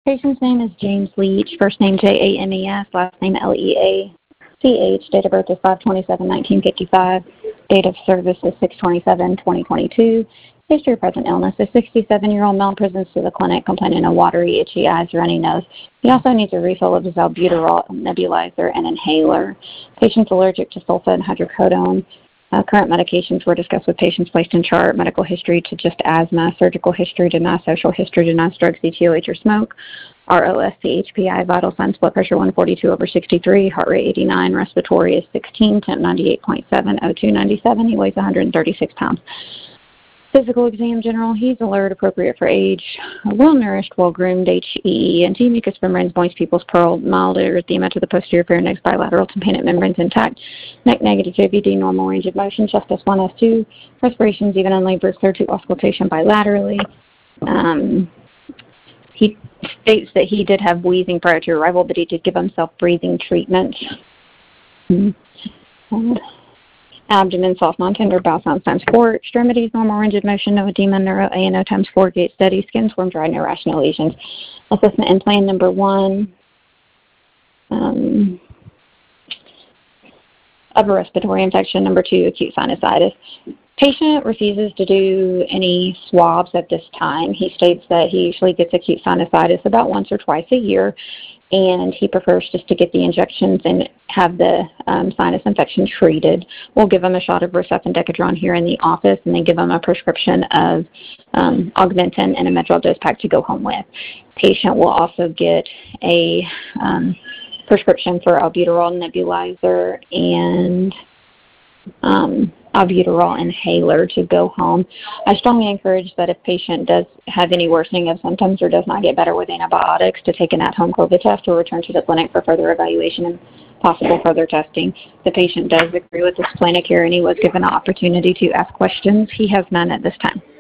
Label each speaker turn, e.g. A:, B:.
A: Patient's name is James Leach, first name James, last name Leach. Date of birth is 5/27/1955. Date of service is 6/27/2022. History of present illness. A 67-year-old male presents to the clinic complaining of watery, itchy eyes, runny nose. He also needs a refill of his albuterol nebulizer and inhaler. Patient's allergic to sulfa and hydrocodone. Current medications were discussed with patients placed in chart. Medical history to just asthma. Surgical history denies. Social history denies drugs, CTOH, or smoke. ROS, CHPI, vital signs, blood pressure 142/63, heart rate 89, respiratory is 16, temp 98.7, O2 97. He weighs 136 pounds. Physical exam general, he's alert, appropriate for age, well-nourished, well-groomed, HEENT, mucous membranes, moist pupils, pearl, mild erythema to the posterior pharynx, bilateral tympanic membranes intact, neck negative, JVD, normal range of motion, chest S1, S2, respirations even in labor, clear to auscultation bilaterally. He states that he did have wheezing prior to arrival, but he did give himself breathing treatment. Abdomen, soft, non-tender, bowel sounds times 4. Extremities, normal range of motion, no edema, neuro ANO times 4, gait steady, skin, swim dry, no rational lesions. Assessment and plan number 1. Upper respiratory infection. Number 2, acute sinusitis. Patient refuses to do any swabs at this time. He states that he usually gets acute sinusitis about once or twice a year, and he prefers just to get the injections and have the sinus infection treated. We'll give him a shot of Rosep and Decadron here in the office, and then give him a prescription of Augmentin and a Medrol dose pack to go home with. Patient will also get a prescription for albuterol nebulizer and albuterol inhaler to go home. I strongly encourage that if patient does have any worsening of symptoms or does not get better with antibiotics, to take an at-home COVID test or return to the clinic for further evaluation and possible further testing. The patient does agree with this plan of care and he was given an opportunity to ask questions. He has none at this time.